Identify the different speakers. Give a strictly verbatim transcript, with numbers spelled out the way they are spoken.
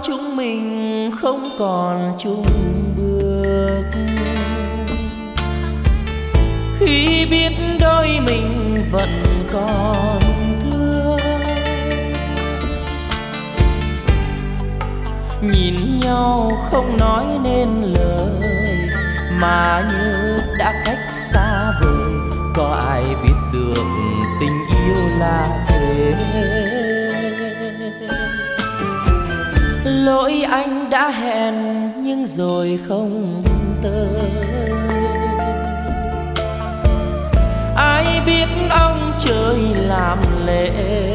Speaker 1: chúng mình không còn chung bước. Khi biết đôi mình vẫn còn thương, nhìn nhau không nói nên lời, mà như đã cách xa vời. Có ai biết được tình yêu là thế? Lỗi anh đã hẹn nhưng rồi không tới. Ai biết ông trời làm lễ,